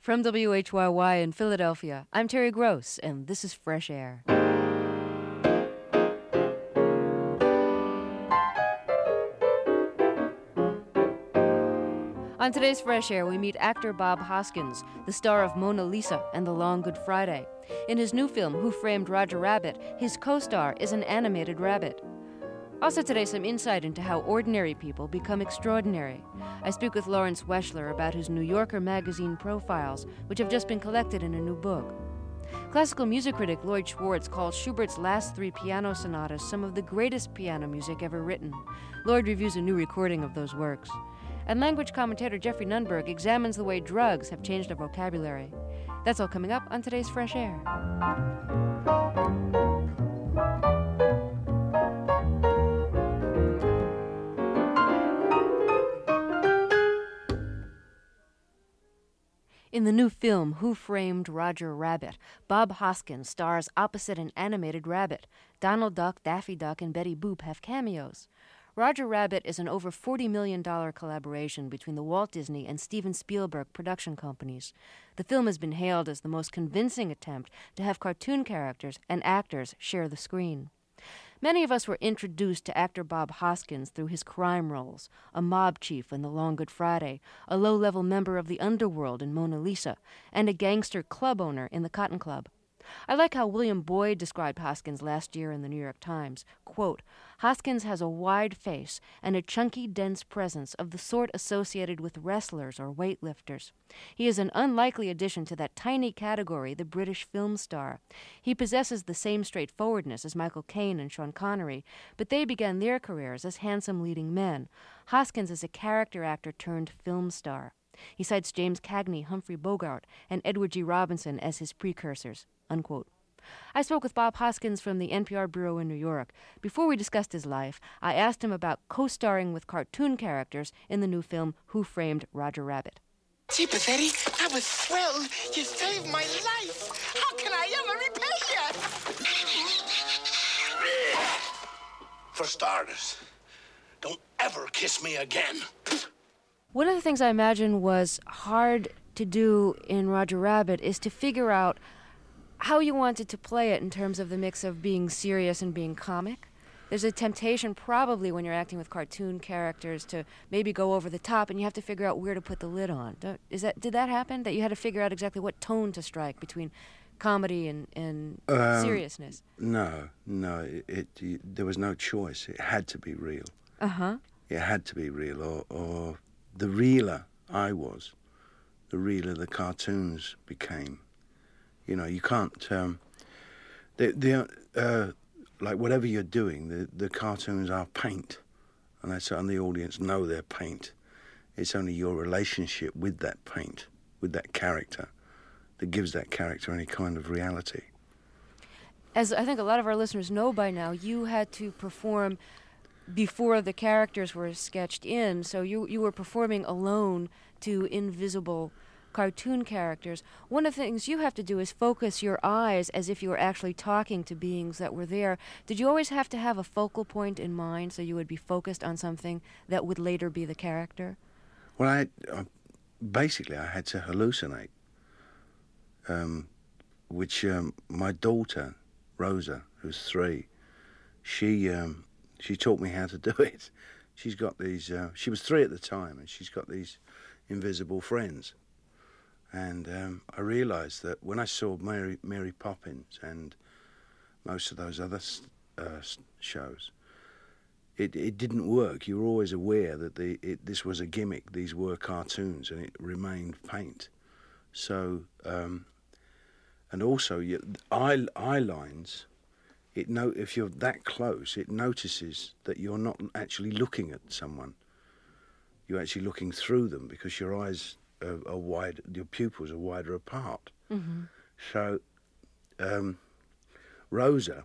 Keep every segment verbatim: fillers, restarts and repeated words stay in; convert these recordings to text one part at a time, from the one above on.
From W H Y Y in Philadelphia, I'm Terry Gross, and this is Fresh Air. On today's Fresh Air, we meet actor Bob Hoskins, the star of Mona Lisa and The Long Good Friday. In his new film, Who Framed Roger Rabbit, his co-star is an animated rabbit. Also today, some insight into how ordinary people become extraordinary. I speak with Lawrence Weschler about his New Yorker magazine profiles, which have just been collected in a new book. Classical music critic Lloyd Schwartz calls Schubert's last three piano sonatas some of the greatest piano music ever written. Lloyd reviews a new recording of those works. And language commentator Jeffrey Nunberg examines the way drugs have changed our vocabulary. That's all coming up on today's Fresh Air. In the new film, Who Framed Roger Rabbit, Bob Hoskins stars opposite an animated rabbit. Donald Duck, Daffy Duck, and Betty Boop have cameos. Roger Rabbit is an over forty million dollars collaboration between the Walt Disney and Steven Spielberg production companies. The film has been hailed as the most convincing attempt to have cartoon characters and actors share the screen. Many of us were introduced to actor Bob Hoskins through his crime roles, a mob chief in The Long Good Friday, a low-level member of the underworld in Mona Lisa, and a gangster club owner in The Cotton Club. I like how William Boyd described Hoskins last year in the New York Times. Quote, Hoskins has a wide face and a chunky, dense presence of the sort associated with wrestlers or weightlifters. He is an unlikely addition to that tiny category, the British film star. He possesses the same straightforwardness as Michael Caine and Sean Connery, but they began their careers as handsome leading men. Hoskins is a character actor turned film star. He cites James Cagney, Humphrey Bogart, and Edward G. Robinson as his precursors. Unquote. I spoke with Bob Hoskins from the N P R Bureau in New York. Before we discussed his life, I asked him about co-starring with cartoon characters in the new film Who Framed Roger Rabbit. Jeepers, Eddie, I was thrilled. You saved my life. How can I ever repay you? For starters, don't ever kiss me again. One of the things I imagine was hard to do in Roger Rabbit is to figure out how you wanted to play it in terms of the mix of being serious and being comic. There's a temptation probably when you're acting with cartoon characters to maybe go over the top, and you have to figure out where to put the lid on. Is that did that happen? That you had to figure out exactly what tone to strike between comedy and, and um, seriousness? No, no. It, it, it there was no choice. It had to be real. Uh-huh. It had to be real, or, or the realer I was, the realer the cartoons became. You know, you can't, um, they, they, uh, like whatever you're doing, the, the cartoons are paint, and that's and the audience know they're paint. It's only your relationship with that paint, with that character, that gives that character any kind of reality. As I think a lot of our listeners know by now, you had to perform before the characters were sketched in, so you, you were performing alone to invisible cartoon characters. One of the things you have to do is focus your eyes as if you were actually talking to beings that were there. Did you always have to have a focal point in mind so you would be focused on something that would later be the character? Well, I, I basically I had to hallucinate, um, which um, my daughter, Rosa, who's three, she um, she taught me how to do it. She's got these, uh, she was three at the time, and she's got these invisible friends. And um, I realised that when I saw Mary, Mary Poppins and most of those other uh, shows, it, it didn't work. You were always aware that the, it, this was a gimmick. These were cartoons, and it remained paint. So, um, and also, you, eye, eye lines, it no, if you're that close, it notices that you're not actually looking at someone. You're actually looking through them because your eyes are, are wide, your pupils are wider apart. Mm-hmm. So, um, Rosa,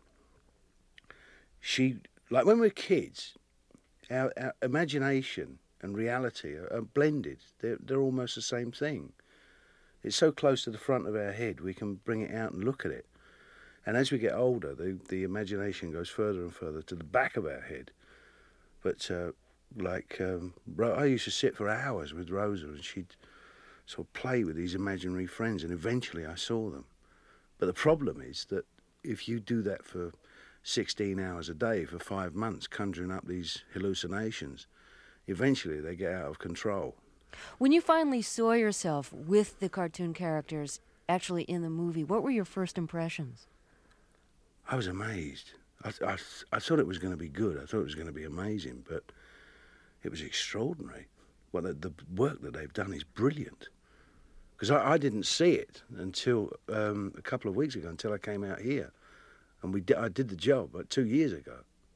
she, like when we're kids, our, our imagination and reality are, are blended. They're, they're almost the same thing. It's so close to the front of our head, we can bring it out and look at it. And as we get older, the, the imagination goes further and further to the back of our head. But, uh, like, um, I used to sit for hours with Rosa, and she'd sort of play with these imaginary friends, and eventually I saw them. But the problem is that if you do that for sixteen hours a day for five months, conjuring up these hallucinations, eventually they get out of control. When you finally saw yourself with the cartoon characters actually in the movie, what were your first impressions? I was amazed. I, I, I thought it was going to be good. I thought it was going to be amazing, but it was extraordinary. Well, the, the work that they've done is brilliant. Because I, I didn't see it until um, a couple of weeks ago, until I came out here. And we di- I did the job like, two years ago.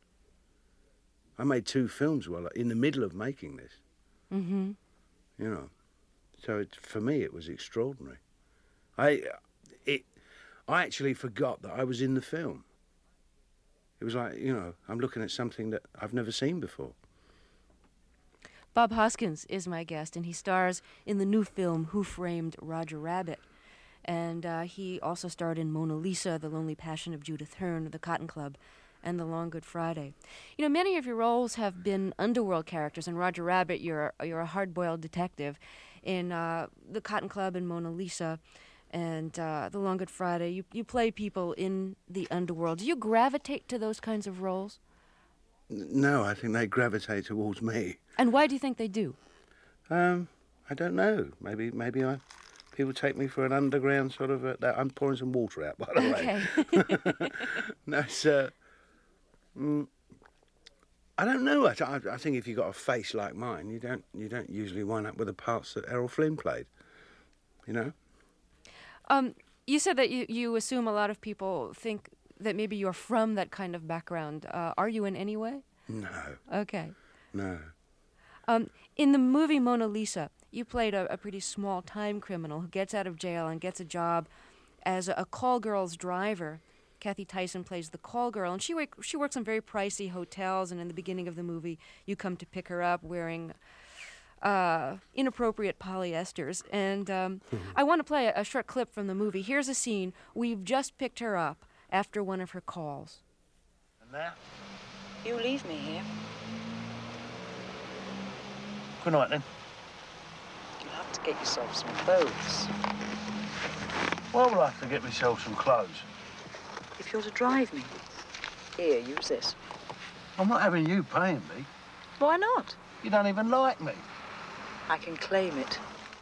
I made two films while in the middle of making this. Mm-hmm. You know, so it, for me it was extraordinary. I, it, I actually forgot that I was in the film. It was like, you know, I'm looking at something that I've never seen before. Bob Hoskins is my guest, and he stars in the new film Who Framed Roger Rabbit. And uh, he also starred in Mona Lisa, The Lonely Passion of Judith Hearn, The Cotton Club, and The Long Good Friday. You know, many of your roles have been underworld characters. In Roger Rabbit, you're, you're a hard-boiled detective. In uh, The Cotton Club and Mona Lisa and uh, The Long Good Friday, you, you play people in the underworld. Do you gravitate to those kinds of roles? No, I think they gravitate towards me. And why do you think they do? Um, I don't know. Maybe, maybe I. People take me for an underground sort of. A, I'm pouring some water out, by the way. Okay. No, it's. Uh, mm, I don't know. I, I, I think if you've got a face like mine, you don't. You don't usually wind up with the parts that Errol Flynn played. You know. Um, you said that you, you assume a lot of people think that maybe you're from that kind of background. Uh, are you in any way? No. Okay. No. Um, in the movie Mona Lisa, you played a, a pretty small-time criminal who gets out of jail and gets a job as a, a call girl's driver. Kathy Tyson plays the call girl, and she work, she works in very pricey hotels, and in the beginning of the movie, you come to pick her up wearing uh, inappropriate polyesters. And um, I want to play a, a short clip from the movie. Here's a scene. We've just picked her up after one of her calls. And now? You leave me here. Good night, then. You'll have to get yourself some clothes. Well, we'll have to get myself some clothes. If you're to drive me. Here, use this. I'm not having you paying me. Why not? You don't even like me. I can claim it.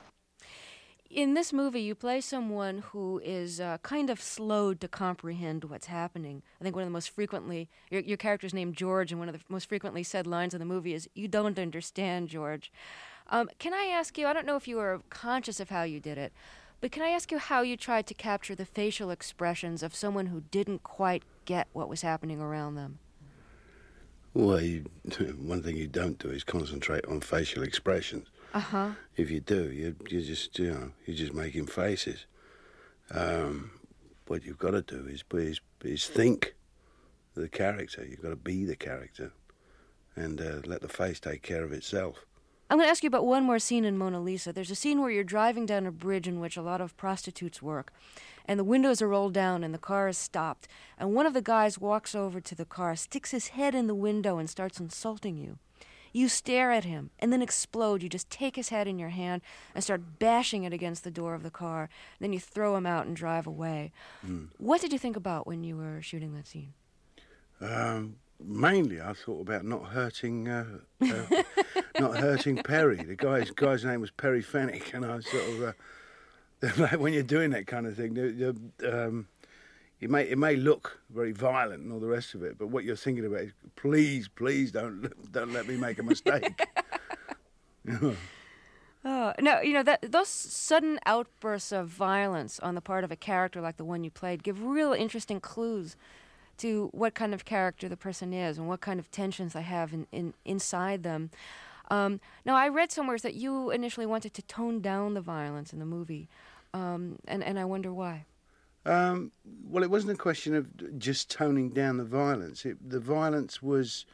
In this movie, you play someone who is uh, kind of slowed to comprehend what's happening. I think one of the most frequently, your, your character's named George, and one of the most frequently said lines in the movie is, "You don't understand, George." Um, can I ask you, I don't know if you were conscious of how you did it, but can I ask you how you tried to capture the facial expressions of someone who didn't quite get what was happening around them? Well, you, one thing you don't do is concentrate on facial expressions. Uh-huh. If you do, you you just you know you're just making faces. Um, what you've got to do is is is think the character. You've got to be the character, and uh, let the face take care of itself. I'm going to ask you about one more scene in Mona Lisa. There's a scene where you're driving down a bridge in which a lot of prostitutes work, and the windows are rolled down and the car is stopped, and one of the guys walks over to the car, sticks his head in the window and starts insulting you. You stare at him and then explode. You just take his head in your hand and start bashing it against the door of the car. Then you throw him out and drive away. Mm. What did you think about when you were shooting that scene? Um, mainly, I thought about not hurting, uh, uh, not hurting Perry. The guy's guy's name was Perry Fennick, and I was sort of uh, like when you're doing that kind of thing. The, the, um, It may it may look very violent and all the rest of it, but what you're thinking about is, please, please don't don't let me make a mistake. You know? Oh no, you know that those sudden outbursts of violence on the part of a character like the one you played give real interesting clues to what kind of character the person is and what kind of tensions they have in, in inside them. Um, now, I read somewhere that you initially wanted to tone down the violence in the movie, um, and and I wonder why. Um, well, it wasn't a question of just toning down the violence. It, the violence was,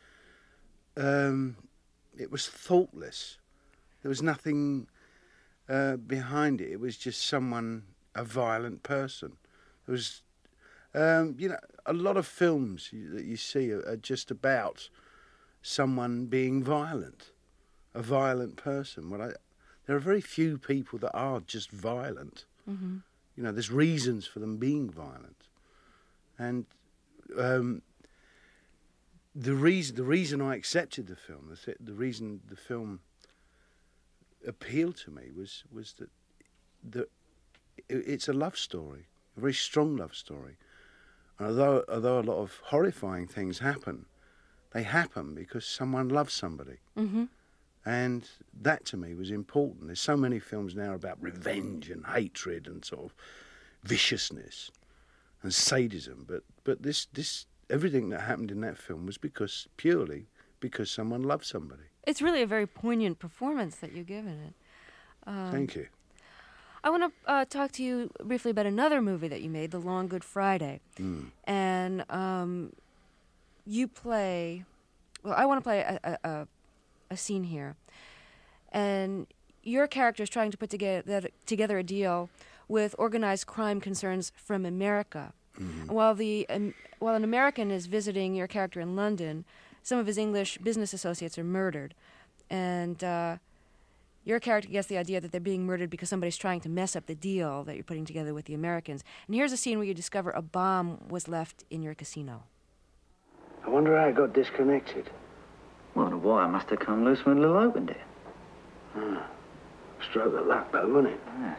um, it was thoughtless. There was nothing uh, behind it. It was just someone, a violent person. There was, um, you know, a lot of films that you see are, are just about someone being violent, a violent person. Well, I, there are very few people that are just violent. Mm-hmm. You know, there's reasons for them being violent. And um, the reason the reason I accepted the film, the, th- the reason the film appealed to me was was that the it, it's a love story, a very strong love story. And although although a lot of horrifying things happen, they happen because someone loves somebody. Mm-hmm. And that to me was important. There's so many films now about revenge and hatred and sort of viciousness and sadism, but but this this everything that happened in that film was because purely because someone loved somebody. It's really a very poignant performance that you give in it. Um, Thank you. I want to uh, talk to you briefly about another movie that you made, The Long Good Friday. Mm. And um, you play, well, I want to play a, a, a, a scene here. And your character is trying to put together, together a deal with organized crime concerns from America. Mm-hmm. While, the, um, while an American is visiting your character in London, some of his English business associates are murdered. And uh, your character gets the idea that they're being murdered because somebody's trying to mess up the deal that you're putting together with the Americans. And here's a scene where you discover a bomb was left in your casino. I wonder how it got disconnected. Well, the wire must have come loose when Lil opened it. Ah, stroke of luck, though, wasn't it? Yeah.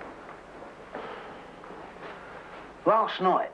Last night,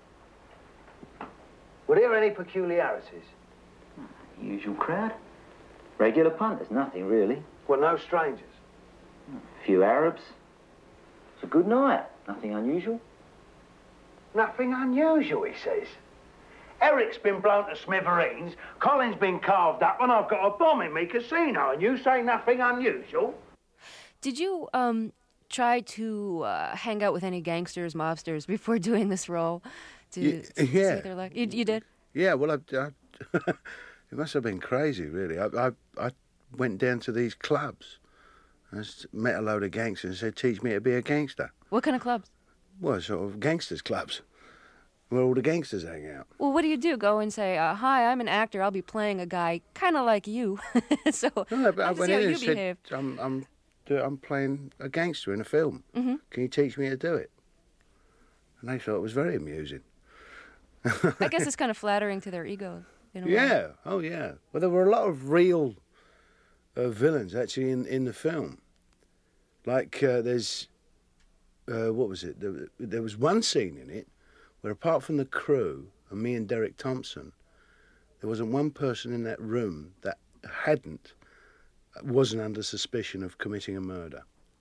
were there any peculiarities? Usual crowd. Regular punters, nothing really. Well, no strangers? A few Arabs. It's a good night. Nothing unusual. Nothing unusual, he says. Eric's been blown to smithereens, Colin's been carved up, and I've got a bomb in me casino, and you say nothing unusual? Did you um, try to uh, hang out with any gangsters, mobsters before doing this role? To, Y- to yeah. see their luck? You, you did? Yeah, well, I, I, it must have been crazy, really. I, I, I went down to these clubs and s- met a load of gangsters and said, teach me to be a gangster. What kind of clubs? Well, sort of gangsters clubs, where all the gangsters hang out. Well, what do you do? Go and say, uh, hi, I'm an actor. I'll be playing a guy kind of like you. so No, but I let's went see how in you and said, behave. I'm, I'm, do- I'm playing a gangster in a film. Mm-hmm. Can you teach me to do it? And they thought it was very amusing. I guess it's kind of flattering to their egos. In a way. Yeah, oh yeah. Well, there were a lot of real uh, villains actually in, in the film. Like uh, there's, uh, what was it? There, there was one scene in it where apart from the crew and me and Derek Thompson, there wasn't one person in that room that hadn't, wasn't under suspicion of committing a murder.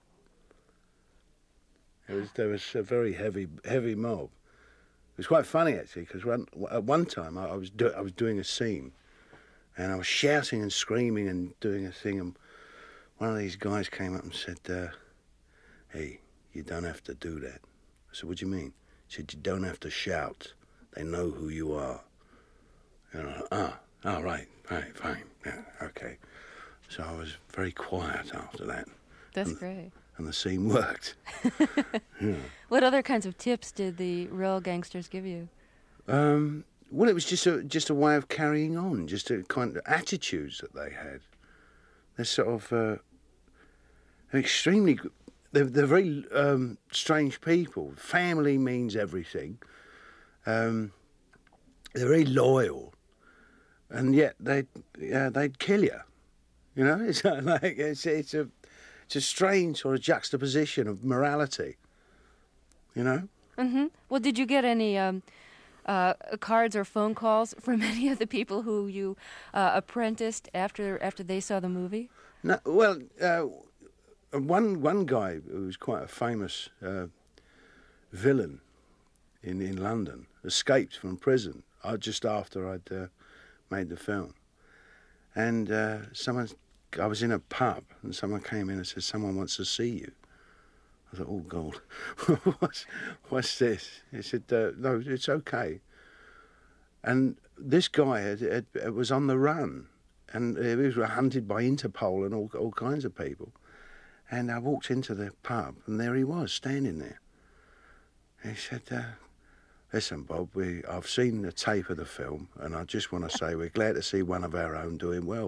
It was, there was a very heavy, heavy mob. It was quite funny actually, because one, at one time I, I was do, I was doing a scene, and I was shouting and screaming and doing a thing, and one of these guys came up and said, uh, "Hey, you don't have to do that." I said, "What do you mean?" He said, "You don't have to shout. They know who you are." And I, ah, oh, right, right, fine, yeah, okay. So I was very quiet after that. That's and, great. And the scene worked. Yeah. What other kinds of tips did the real gangsters give you? Um, well, it was just a just a way of carrying on, just a kind of attitudes that they had. They're sort of uh, they're extremely. They're, they're very um, strange people. Family means everything. Um, they're very loyal, and yet they uh, they'd kill you. You know, it's like it's it's a it's a strange sort of juxtaposition of morality. You know. Mm-hmm. Well, did you get any um, uh, cards or phone calls from any of the people who you uh, apprenticed after after they saw the movie? No, well, uh, one one guy who was quite a famous uh, villain in in London escaped from prison uh, just after I'd uh, made the film, and uh, someone I was in a pub and someone came in and said, "Someone wants to see you." I thought, "Oh God, what's what's this?" He said, uh, "No, it's okay." And this guy had, had, had, was on the run, and he was hunted by Interpol and all all kinds of people. And I walked into the pub, and there he was, standing there. And he said, uh, "Listen, Bob, we I've seen the tape of the film, and I just want to say we're glad to see one of our own doing well.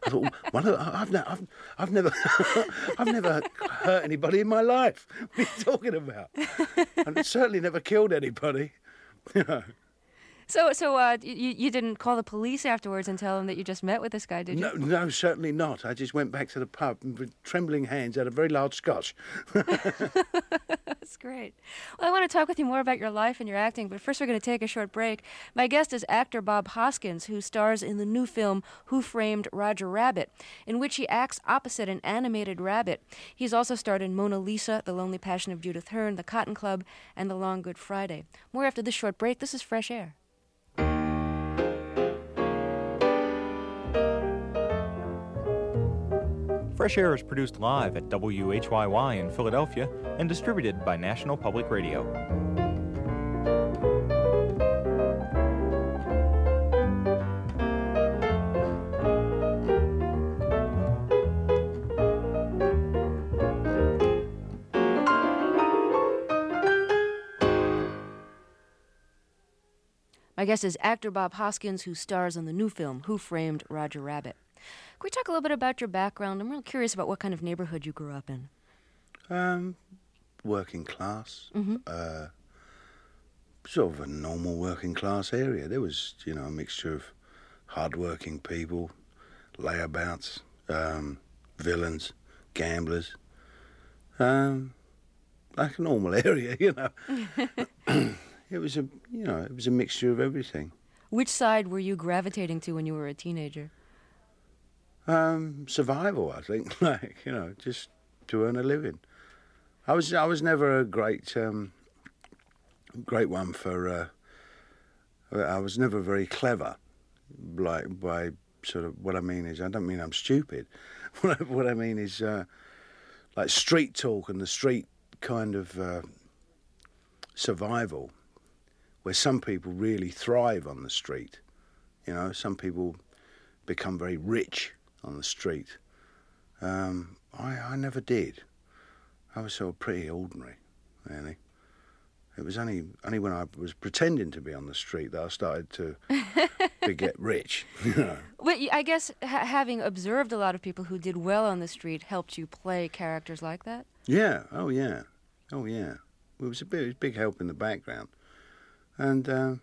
I thought, well, I've, ne- I've, I've never, I've never hurt anybody in my life. What are you talking about? I've certainly never killed anybody. You know. So, so uh, you you didn't call the police afterwards and tell them that you just met with this guy, did you? No, no, certainly not. I just went back to the pub and with trembling hands had a very large scotch. That's great. Well, I want to talk with you more about your life and your acting, but first we're going to take a short break. My guest is actor Bob Hoskins, who stars in the new film Who Framed Roger Rabbit, in which he acts opposite an animated rabbit. He's also starred in Mona Lisa, The Lonely Passion of Judith Hearn, The Cotton Club, and The Long Good Friday. More after this short break. This is Fresh Air. Fresh Air is produced live at W H Y Y in Philadelphia and distributed by National Public Radio. My guest is actor Bob Hoskins, who stars in the new film Who Framed Roger Rabbit. Can we talk a little bit about your background? I'm real curious about what kind of neighborhood you grew up in. Um, working class. Mm-hmm. Uh, sort of a normal working class area. There was, you know, a mixture of hard-working people, layabouts, um, villains, gamblers. Um, like a normal area, you know. It was a, you know, it was a mixture of everything. Which side were you gravitating to when you were a teenager? Um, survival, I think. Like, you know, just to earn a living. I was, I was never a great, um, great one for. Uh, I was never very clever. Like by sort of what I mean is, I don't mean I'm stupid. What I, what I mean is, uh, like street talk and the street kind of uh, survival, where some people really thrive on the street. You know, some people become very rich on the street. Um, I, I never did. I was sort of pretty ordinary, really. It was only only when I was pretending to be on the street that I started to to get rich. You know. But I guess ha- having observed a lot of people who did well on the street helped you play characters like that? Yeah, oh yeah, oh yeah. It was a big, it was a big help in the background. And uh,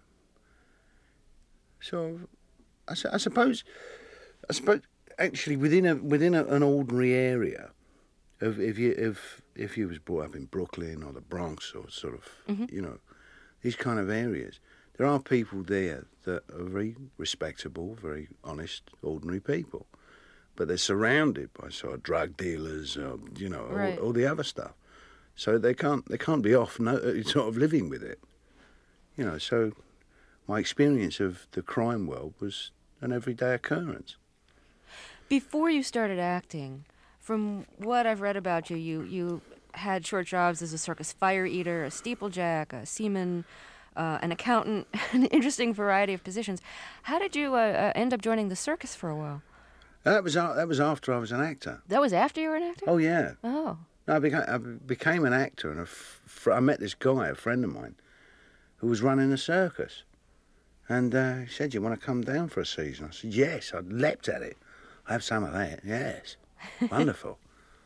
so I, su- I suppose, I suppose actually within a within a, an ordinary area, of if you if if you was brought up in Brooklyn or the Bronx or sort of Mm-hmm. you know these kind of areas, there are people there that are very respectable, very honest, ordinary people, but they're surrounded by sort of drug dealers, or, you know, Right. all, all the other stuff. So they can't they can't be off no, sort of living with it. You know, so my experience of the crime world was an everyday occurrence. Before you started acting, from what I've read about you, you, you had short jobs as a circus fire eater, a steeplejack, a seaman, uh, an accountant, an interesting variety of positions. How did you uh, uh, end up joining the circus for a while? That was a- that was after I was an actor. That was after you were an actor? Oh yeah. Oh. No, I became, I became an actor, and a fr- I met this guy, a friend of mine, who was running a circus. And uh, he said, "You want to come down for a season?" I said, "Yes." I leapt at it. I have some of that. Yes, wonderful.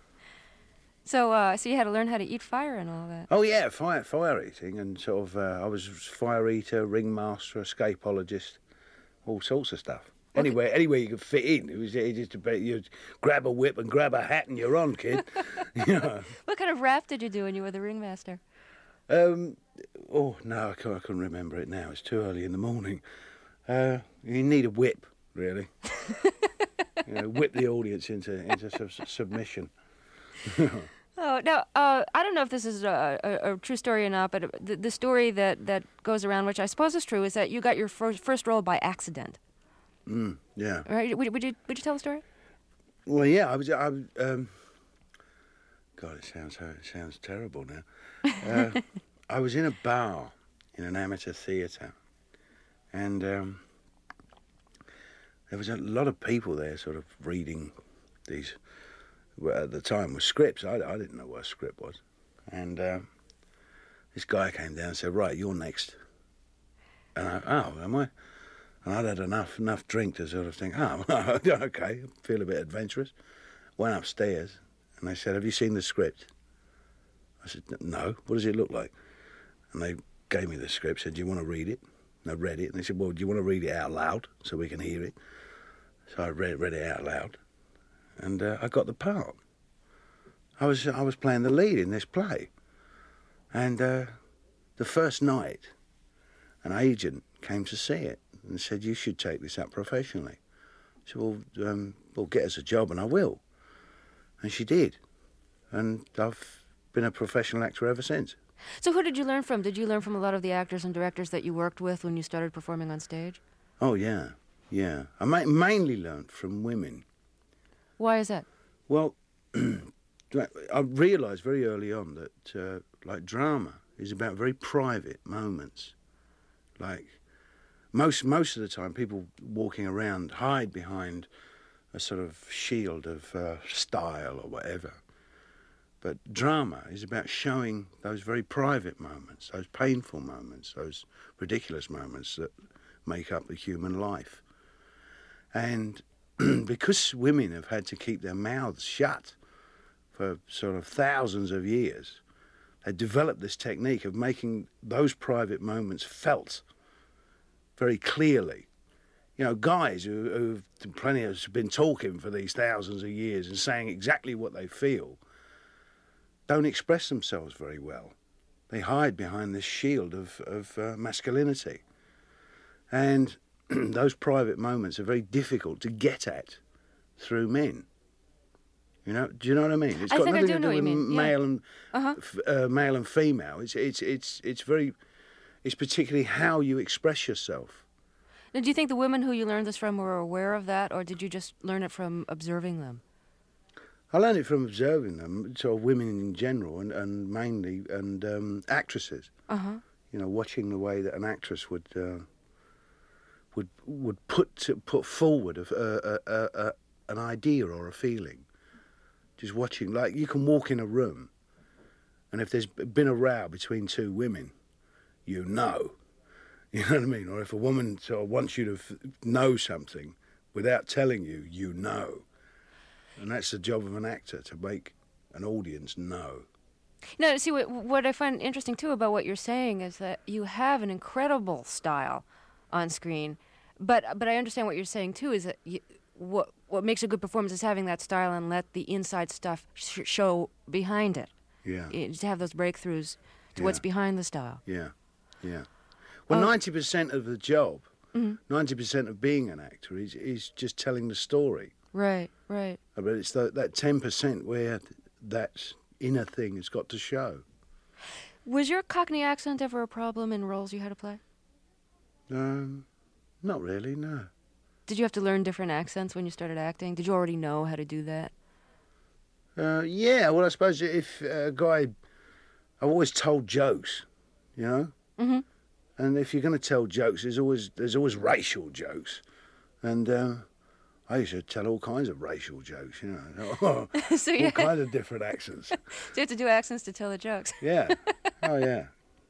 So, uh, so you had to learn how to eat fire and all that. Oh yeah, fire fire eating, and sort of uh, I was fire eater, ringmaster, escapologist, all sorts of stuff. Anywhere, anywhere you could fit in. It was it just about you grab a whip and grab a hat and you're on, kid. You know. What kind of rap did you do when you were the ringmaster? Um, oh no, I can't, I couldn't remember it now. It's too early in the morning. Uh, you need a whip, really. You know, whip the audience into into sub- submission. Oh, now, uh, I don't know if this is a, a, a true story or not, but the, the story that, that goes around, which I suppose is true, is that you got your first, first role by accident. Mm, yeah. Right? Would, would you would you tell the story? Well, yeah. I was. I was, um, God, it sounds it sounds terrible now. Uh, I was in a bar in an amateur theatre, and um, there was a lot of people there, sort of reading these. Well, at the time, were scripts. I, I didn't know what a script was, and uh, this guy came down and said, "Right, you're next." And I, oh, am I? And I'd had enough enough drink to sort of think, oh, okay, I feel a bit adventurous. Went upstairs, and they said, have you seen the script? I said, no. What does it look like? And they gave me the script, said, do you want to read it? And I read it, and they said, well, do you want to read it out loud so we can hear it? So I read, read it out loud, and uh, I got the part. I was I was playing the lead in this play. And uh, the first night, an agent came to see it and said, you should take this up professionally. I said, well, um, well, get us a job, and I will. And she did. And I've been a professional actor ever since. So who did you learn from? Did you learn from a lot of the actors and directors that you worked with when you started performing on stage? Oh, yeah, yeah. I ma- mainly learned from women. Why is that? Well, I realised very early on that, uh, like, drama is about very private moments. Like, most most of the time, people walking around hide behind a sort of shield of uh, style or whatever. But drama is about showing those very private moments, those painful moments, those ridiculous moments that make up the human life. And because women have had to keep their mouths shut for sort of thousands of years, they developed this technique of making those private moments felt very clearly. You know, guys who, who've plenty of been talking for these thousands of years and saying exactly what they feel don't express themselves very well. They hide behind this shield of, of uh, masculinity. And those private moments are very difficult to get at through men. You know, do you know what I mean? It's I got think I nothing do to know do what with you mean. male Yeah. and Uh-huh. f- uh, male and female. It's it's it's it's very, it's particularly how you express yourself. Now, do you think the women who you learned this from were aware of that, or did you just learn it from observing them? I learned it from observing them, sort of women in general, and, and mainly and um, actresses. Uh-huh. You know, watching the way that an actress would uh, would would put put forward a, a, a, a, an idea or a feeling. Just watching, like you can walk in a room, and if there's been a row between two women, you know. You know what I mean? Or if a woman sort of wants you to f- know something without telling you, you know. And that's the job of an actor, to make an audience know. No, see, what, what I find interesting, too, about what you're saying is that you have an incredible style on screen. But but I understand what you're saying, too, is that you, what what makes a good performance is having that style and let the inside stuff sh- show behind it. Yeah. It, to have those breakthroughs to Yeah. what's behind the style. Yeah, yeah. Well, Oh. ninety percent of the job, Mhm. ninety percent of being an actor is, is just telling the story. Right, right. But it's the, that ten percent where that inner thing has got to show. Was your Cockney accent ever a problem in roles you had to play? Um, not really, no. Did you have to learn different accents when you started acting? Did you already know how to do that? Uh, yeah, well, I suppose if a guy... I've always told jokes, you know? Mm-hmm. And if you're going to tell jokes, there's always there's always racial jokes. And uh, I used to tell all kinds of racial jokes, you know. So all you kinds of different accents. So you have to do accents to tell the jokes. Yeah. Oh, yeah.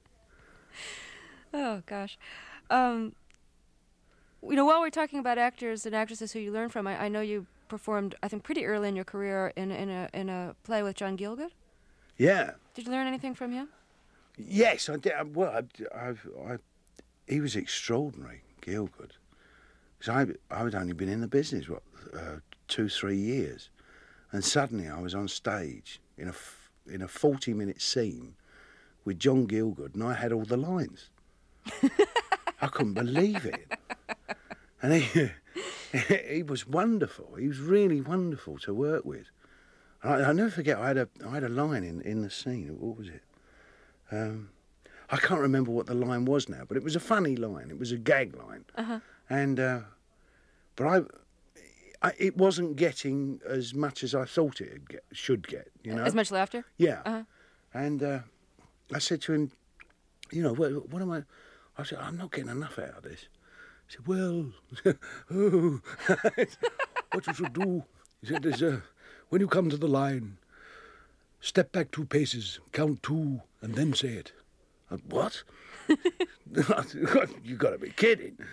Oh, gosh. Um, you know, while we're talking about actors and actresses who you learn from, I, I know you performed, I think, pretty early in your career in, in, a, in a play with John Gielgud. Yeah. Did you learn anything from him? Yes, I did. Well, I, I, I, he was extraordinary, Gielgud. Because I, I had only been in the business, what, uh, two, three years. And suddenly I was on stage in a, f- in a forty-minute scene with John Gielgud, and I had all the lines. I couldn't believe it. And he, he was wonderful. He was really wonderful to work with. And I, I'll never forget, I had a, I had a line in, in the scene. What was it? Um, I can't remember what the line was now, but it was a funny line. It was a gag line. Uh-huh. And, uh, but I, I, it wasn't getting as much as I thought it get, should get, you know? As much laughter? Yeah. Uh-huh. And uh, I said to him, you know, what, what am I... I said, I'm not getting enough out of this. He said, well, oh, what you should do, he said, is uh, when you come to the line, step back two paces, count two, and then say it. I, what? You got to be kidding.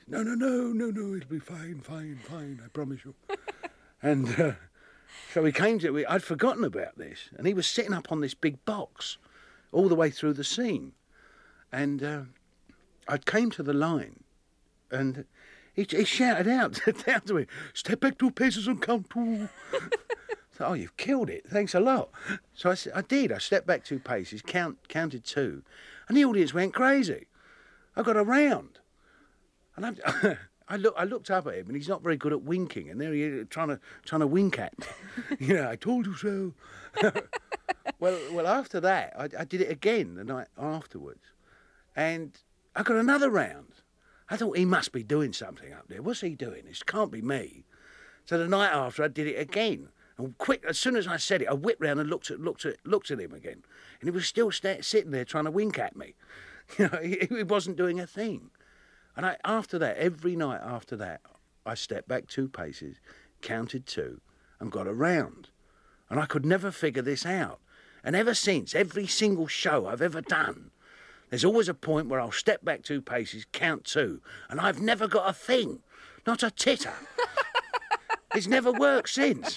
no, no, no, no, no, it'll be fine, fine, fine, I promise you. And uh, so we came to, we, I'd forgotten about this, and he was sitting up on this big box all the way through the scene. And uh, I came to the line, and he, he shouted out down to me, step back two paces and count two. So, oh, you've killed it, thanks a lot. So I, I did, I stepped back two paces, count, counted two, and the audience went crazy. I got around, and I, I, look, I looked up at him, and he's not very good at winking, and there he is trying to, trying to wink at me. You know, I told you so. well, well, after that, I, I did it again the night afterwards, and I got another round. I thought he must be doing something up there. What's he doing? This can't be me. So the night after, I did it again. And quick, as soon as I said it, I whipped round and looked at, looked at, looked at him again, and he was still sta- sitting there trying to wink at me. You know, he, he wasn't doing a thing. And I, after that, every night after that, I stepped back two paces, counted two, and got around. And I could never figure this out. And ever since, every single show I've ever done, there's always a point where I'll step back two paces, count two, and I've never got a thing, not a titter. It's never worked since.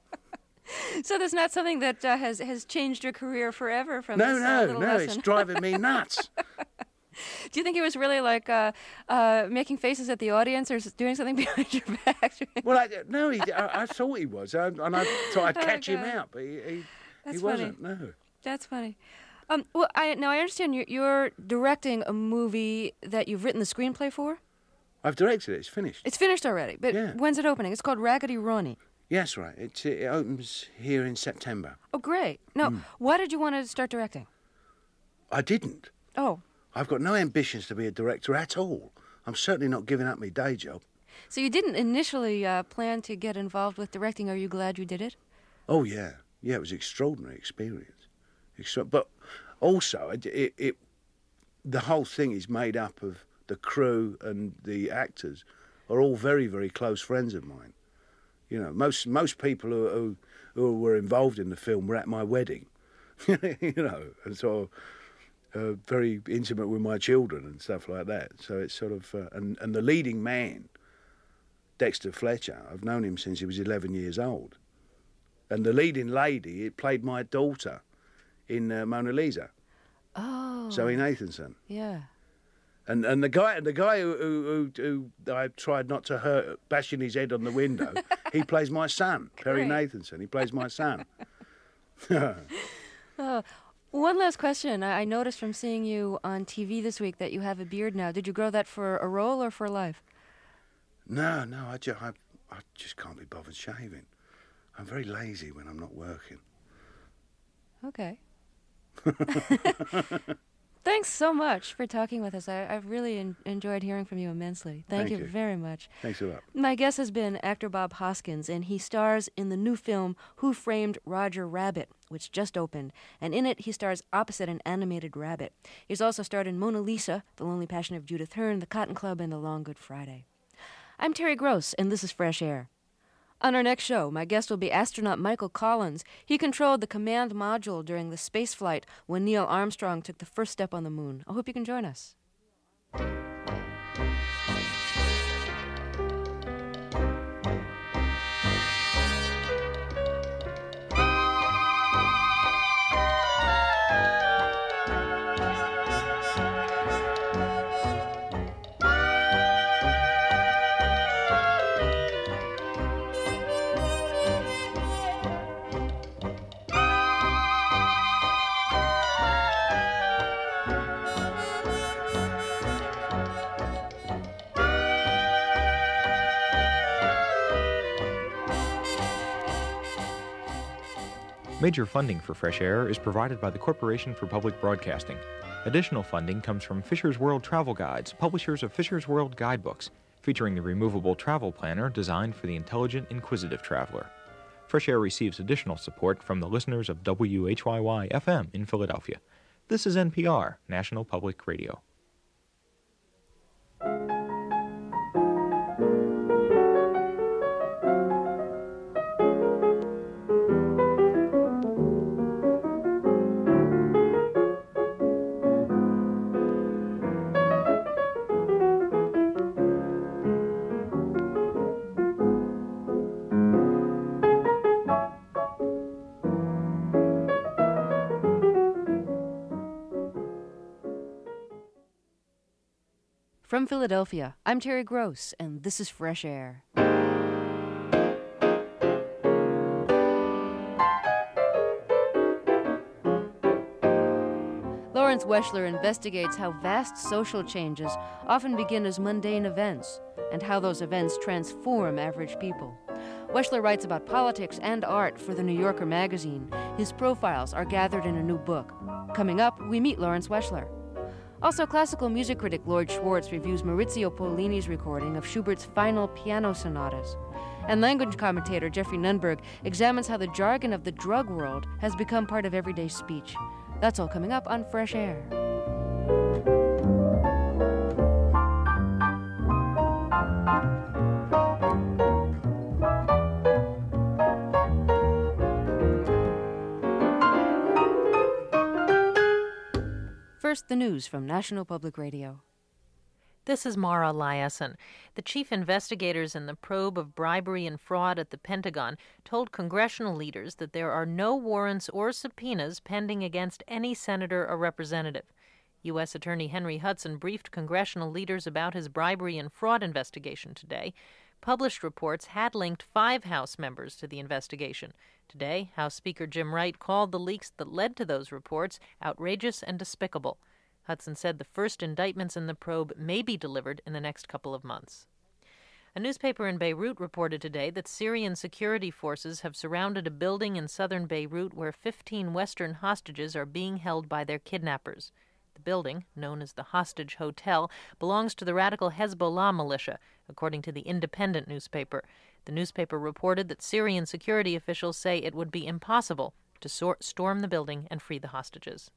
So there's not something that uh, has has changed your career forever from no, this uh, no, little no, lesson? It's driving me nuts. Do you think he was really like uh, uh, making faces at the audience, or doing something behind your back? Well, I, no, he, I, I thought he was, I, and I thought I'd catch Oh, him God. out, but he, he, That's he funny. wasn't. No. That's funny. Um, well, I now I understand you're, you're directing a movie that you've written the screenplay for. I've directed it. It's finished. It's finished already, but Yeah. when's it opening? It's called Raggedy Ronnie. Yes, right. It, it opens here in September. Oh, great. Now, Hmm. why did you want to start directing? I didn't. Oh, I've got no ambitions to be a director at all. I'm certainly not giving up my day job. so you didn't initially uh, plan to get involved with directing. Are you glad you did it? Oh, yeah. Yeah, it was an extraordinary experience. Extra- but also, it, it, it, the whole thing is made up of the crew, and the actors are all very, very close friends of mine. You know, most most people who, who, who were involved in the film were at my wedding. You know, and so uh, very intimate with my children and stuff like that. So it's sort of, uh, and, and the leading man, Dexter Fletcher, I've known him since he was eleven years old. And the leading lady, it played my daughter in uh, Mona Lisa, Oh, Zoe Nathanson. yeah. And and the guy the guy who, who, who, who I tried not to hurt, bashing his head on the window, he plays my son, Perry Great. Nathanson. He plays my son. Oh, one last question. I I noticed from seeing you on T V this week that you have a beard now. Did you grow that for a role or for life? No, no, I, ju- I, I just can't be bothered shaving. I'm very lazy when I'm not working. Okay. Thanks so much for talking with us. I, I've really en- enjoyed hearing from you immensely. Thank, Thank you, you. very much. Thanks a lot. My guest has been actor Bob Hoskins, and he stars in the new film Who Framed Roger Rabbit, which just opened. And in it, he stars opposite an animated rabbit. He's also starred in Mona Lisa, The Lonely Passion of Judith Hearn, The Cotton Club, and The Long Good Friday. I'm Terry Gross, and this is Fresh Air. On our next show, my guest will be astronaut Michael Collins. He controlled the command module during the space flight when Neil Armstrong took the first step on the moon. I hope you can join us. Major funding for Fresh Air is provided by the Corporation for Public Broadcasting. Additional funding comes from Fisher's World Travel Guides, publishers of Fisher's World Guidebooks, featuring the removable travel planner designed for the intelligent, inquisitive traveler. Fresh Air receives additional support from the listeners of W H Y Y F M in Philadelphia. This is N P R, National Public Radio. From Philadelphia, I'm Terry Gross, and this is Fresh Air. Lawrence Weschler investigates how vast social changes often begin as mundane events, and how those events transform average people. Weschler writes about politics and art for The New Yorker magazine. His profiles are gathered in a new book. Coming up, we meet Lawrence Weschler. Also, classical music critic Lloyd Schwartz reviews Maurizio Pollini's recording of Schubert's final piano sonatas. And language commentator Jeffrey Nunberg examines how the jargon of the drug world has become part of everyday speech. That's all coming up on Fresh Air. First, the news from National Public Radio. This is Mara Liasson. The chief investigators in the probe of bribery and fraud at the Pentagon told congressional leaders that there are no warrants or subpoenas pending against any senator or representative. U S. Attorney Henry Hudson briefed congressional leaders about his bribery and fraud investigation today. Published reports had linked five House members to the investigation. Today, House Speaker Jim Wright called the leaks that led to those reports outrageous and despicable. Hudson said the first indictments in the probe may be delivered in the next couple of months. A newspaper in Beirut reported today that Syrian security forces have surrounded a building in southern Beirut where fifteen Western hostages are being held by their kidnappers. The building, known as the Hostage Hotel, belongs to the radical Hezbollah militia, according to the Independent newspaper. The newspaper reported that Syrian security officials say it would be impossible to sor- storm the building and free the hostages.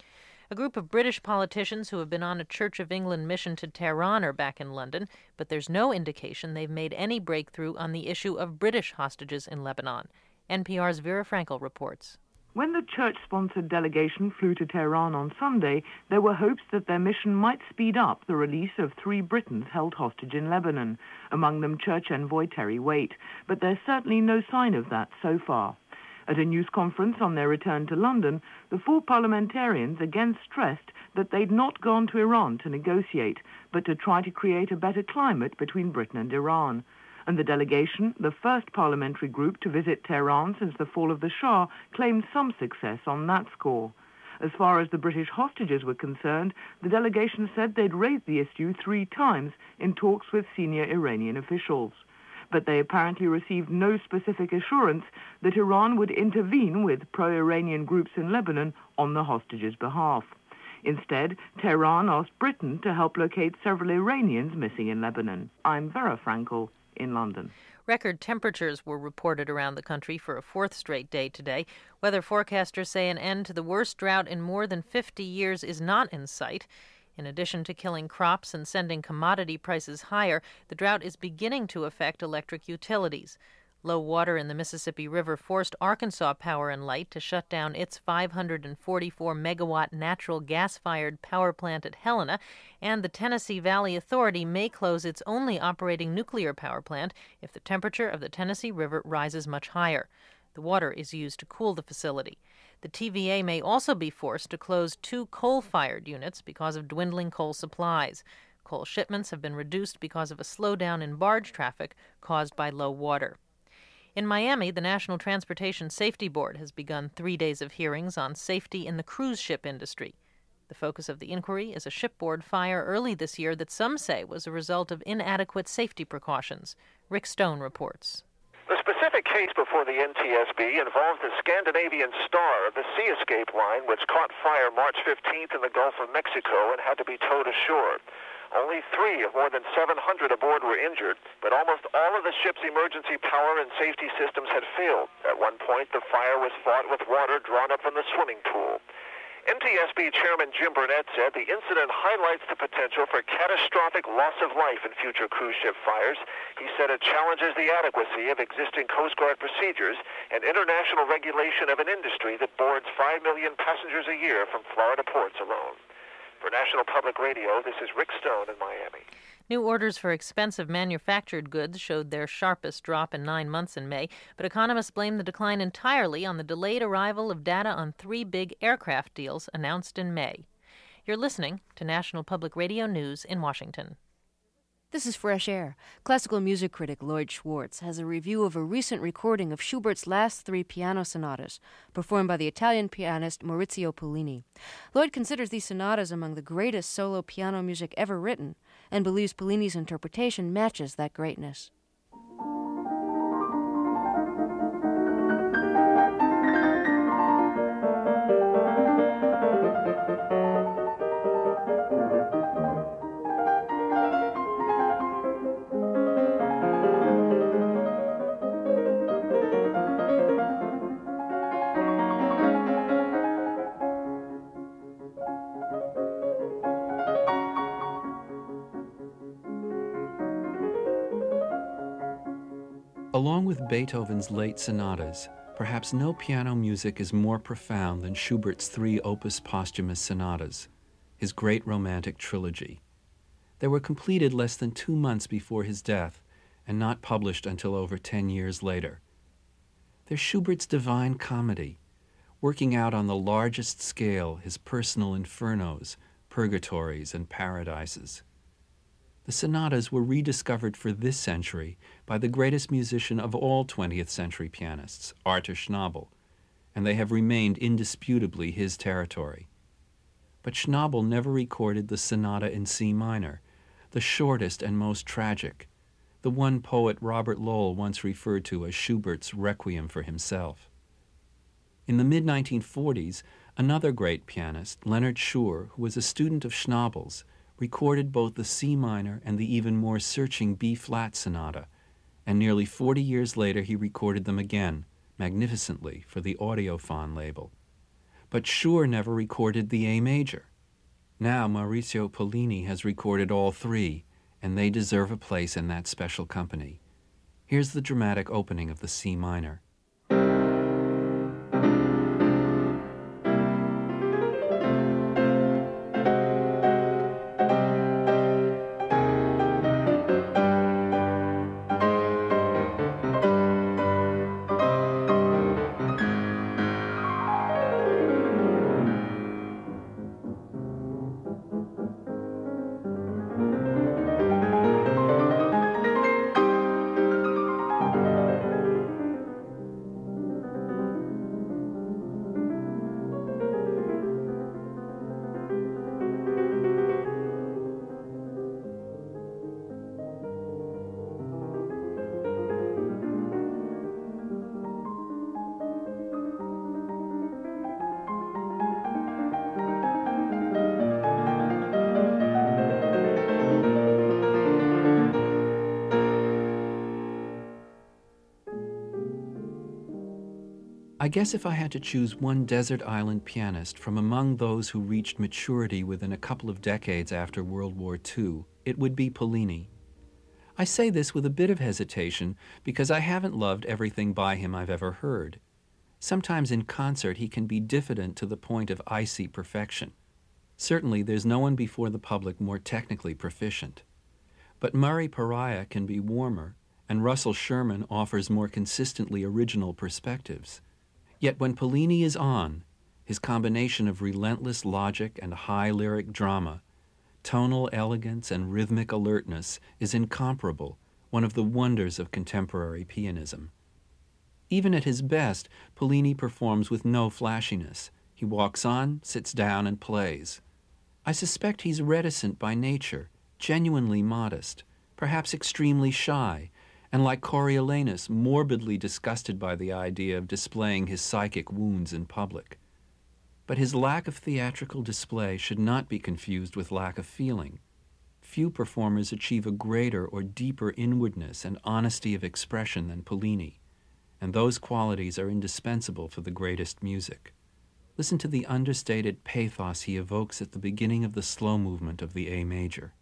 A group of British politicians who have been on a Church of England mission to Tehran are back in London, but there's no indication they've made any breakthrough on the issue of British hostages in Lebanon. N P R's Vera Frankel reports. When the church-sponsored delegation flew to Tehran on Sunday, there were hopes that their mission might speed up the release of three Britons held hostage in Lebanon, among them Church envoy Terry Waite. But there's certainly no sign of that so far. At a news conference on their return to London, the four parliamentarians again stressed that they'd not gone to Iran to negotiate, but to try to create a better climate between Britain and Iran. And the delegation, the first parliamentary group to visit Tehran since the fall of the Shah, claimed some success on that score. As far as the British hostages were concerned, the delegation said they'd raised the issue three times in talks with senior Iranian officials. But they apparently received no specific assurance that Iran would intervene with pro-Iranian groups in Lebanon on the hostages' behalf. Instead, Tehran asked Britain to help locate several Iranians missing in Lebanon. I'm Vera Frankel in London. Record temperatures were reported around the country for a fourth straight day today. Weather forecasters say an end to the worst drought in more than fifty years is not in sight. In addition to killing crops and sending commodity prices higher, the drought is beginning to affect electric utilities. Low water in the Mississippi River forced Arkansas Power and Light to shut down its five hundred forty-four megawatt natural gas-fired power plant at Helena, and the Tennessee Valley Authority may close its only operating nuclear power plant if the temperature of the Tennessee River rises much higher. The water is used to cool the facility. The T V A may also be forced to close two coal-fired units because of dwindling coal supplies. Coal shipments have been reduced because of a slowdown in barge traffic caused by low water. In Miami, the National Transportation Safety Board has begun three days of hearings on safety in the cruise ship industry. The focus of the inquiry is a shipboard fire early this year that some say was a result of inadequate safety precautions. Rick Stone reports. The specific case before the N T S B involves the Scandinavian Star of the Sea Escape line, which caught fire March fifteenth in the Gulf of Mexico and had to be towed ashore. Only three of more than seven hundred aboard were injured, but almost all of the ship's emergency power and safety systems had failed. At one point, the fire was fought with water drawn up from the swimming pool. N T S B Chairman Jim Burnett said the incident highlights the potential for catastrophic loss of life in future cruise ship fires. He said it challenges the adequacy of existing Coast Guard procedures and international regulation of an industry that boards five million passengers a year from Florida ports alone. For National Public Radio, this is Rick Stone in Miami. New orders for expensive manufactured goods showed their sharpest drop in nine months in May, but economists blame the decline entirely on the delayed arrival of data on three big aircraft deals announced in May. You're listening to National Public Radio News in Washington. This is Fresh Air. Classical music critic Lloyd Schwartz has a review of a recent recording of Schubert's last three piano sonatas, performed by the Italian pianist Maurizio Pollini. Lloyd considers these sonatas among the greatest solo piano music ever written, and believes Pollini's interpretation matches that greatness. Along with Beethoven's late sonatas, perhaps no piano music is more profound than Schubert's three opus posthumous sonatas, his great romantic trilogy. They were completed less than two months before his death and not published until over ten years later. They're Schubert's divine comedy, working out on the largest scale his personal infernos, purgatories, and paradises. The sonatas were rediscovered for this century by the greatest musician of all twentieth century pianists, Arthur Schnabel, and they have remained indisputably his territory. But Schnabel never recorded the sonata in C minor, the shortest and most tragic, the one poet Robert Lowell once referred to as Schubert's requiem for himself. In the mid nineteen forties, another great pianist, Leonard Schur, who was a student of Schnabel's, recorded both the C minor and the even more searching B-flat sonata, and nearly forty years later he recorded them again, magnificently, for the Audiophon label. But Schur never recorded the A major. Now Maurizio Pollini has recorded all three, and they deserve a place in that special company. Here's the dramatic opening of the C minor. I guess if I had to choose one desert island pianist from among those who reached maturity within a couple of decades after World War Two, it would be Pollini. I say this with a bit of hesitation because I haven't loved everything by him I've ever heard. Sometimes in concert he can be diffident to the point of icy perfection. Certainly there's no one before the public more technically proficient. But Murray Pariah can be warmer, and Russell Sherman offers more consistently original perspectives. Yet when Pollini is on, his combination of relentless logic and high lyric drama, tonal elegance and rhythmic alertness is incomparable, one of the wonders of contemporary pianism. Even at his best, Pollini performs with no flashiness. He walks on, sits down, and plays. I suspect he's reticent by nature, genuinely modest, perhaps extremely shy, and like Coriolanus, morbidly disgusted by the idea of displaying his psychic wounds in public. But his lack of theatrical display should not be confused with lack of feeling. Few performers achieve a greater or deeper inwardness and honesty of expression than Pollini, and those qualities are indispensable for the greatest music. Listen to the understated pathos he evokes at the beginning of the slow movement of the A major.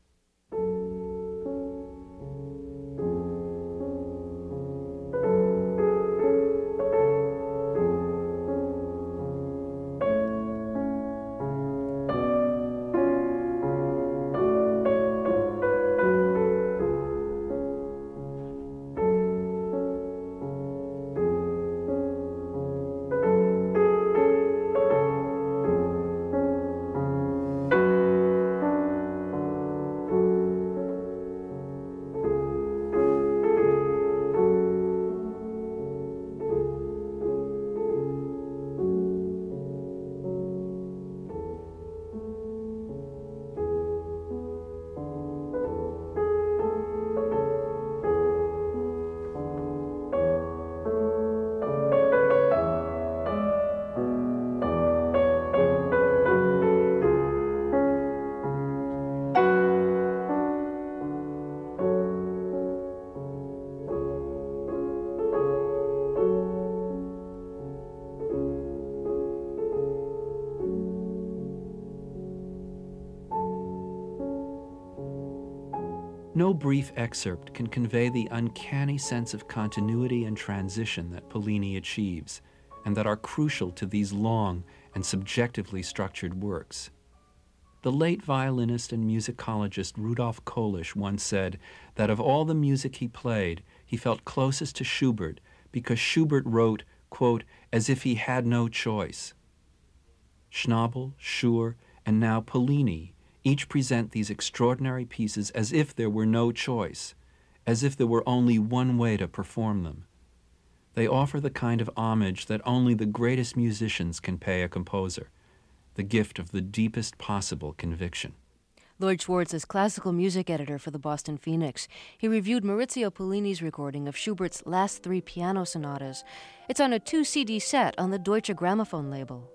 No brief excerpt can convey the uncanny sense of continuity and transition that Pollini achieves, and that are crucial to these long and subjectively structured works. The late violinist and musicologist Rudolf Kolisch once said that of all the music he played, he felt closest to Schubert because Schubert wrote, quote, as if he had no choice. Schnabel, Schur, and now Pollini each present these extraordinary pieces as if there were no choice, as if there were only one way to perform them. They offer the kind of homage that only the greatest musicians can pay a composer, the gift of the deepest possible conviction. Lloyd Schwartz is classical music editor for the Boston Phoenix. He reviewed Maurizio Pollini's recording of Schubert's last three piano sonatas. It's on a two C D set on the Deutsche Grammophon label.